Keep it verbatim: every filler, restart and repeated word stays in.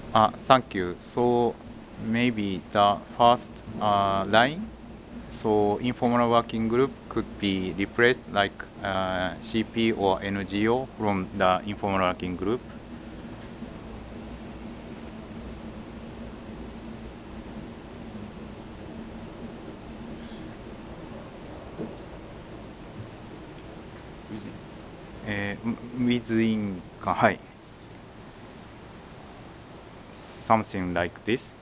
Uh, thank you. So maybe the first uh, line, so informal working group could be replaced like uh, C P or N G O from the informal working group. Uh, within, はい something like this.